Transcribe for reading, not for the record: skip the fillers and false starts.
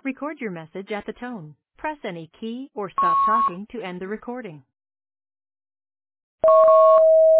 Record your message at the tone. Press any key or stop talking to end the recording.